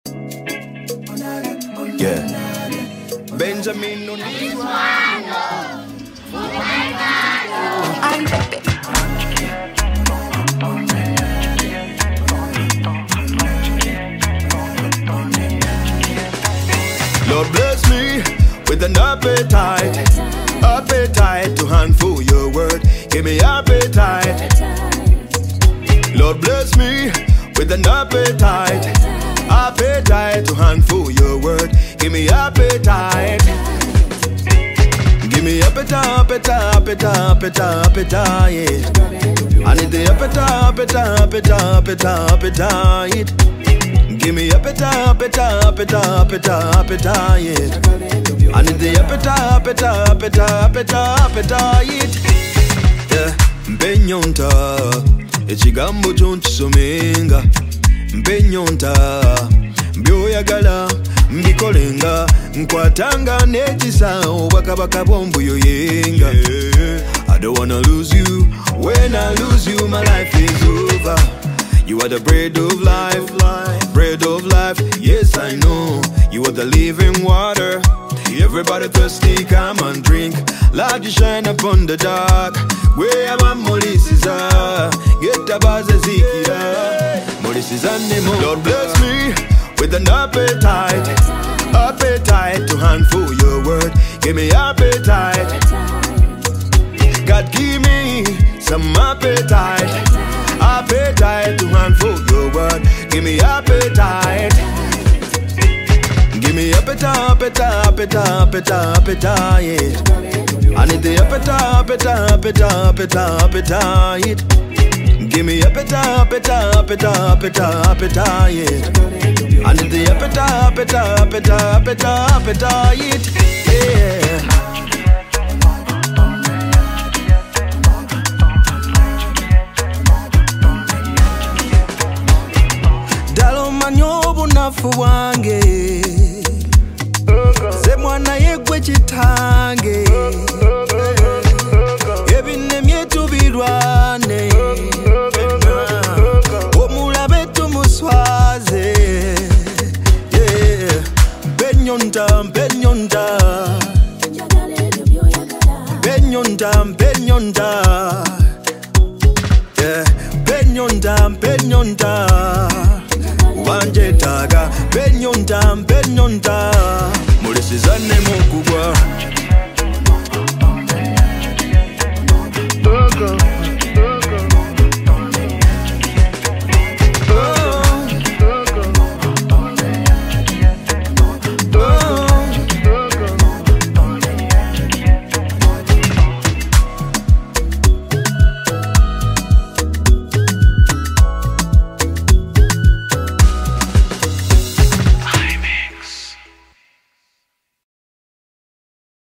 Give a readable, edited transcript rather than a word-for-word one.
Yeah. Benjamin no need I'm Pepe. Lord bless me with an appetite to handful your word. Give me appetite. Lord bless me with an appetite to handful your word. Give me appetite. Give me appetite, yeah. I need the appetite. Give me appetite, yeah. I need the appetite. Yeah. Mpenyonta, echigambo chonchisomenga. Mpenyonta, mbyoyagala, mbikolenga. Nkwatanga nechisa, obakabaka bombu yoyenga. I don't wanna lose you. When I lose you, my life is over. You are the bread of life, bread of life. Yes, I know. You are the living water. Everybody thirsty, come and drink. Light you shine upon the dark. Where am I, Molisiza? Get the buzz, Ezekiel. Molisiza, Nemo. Lord bless me with an appetite to handful your word. Give me appetite. God, give me some appetite to handful your word. Give me appetite. Give me appetite, yeah. I need the appetite. Give me appetite, yeah. I need the appetite, yeah. Bunafu wange se mwana yegwe chitange ebinne myetu birwane omulabe tumuswaze benyonda Wanje taga, benyonda Mulisizane mokugwa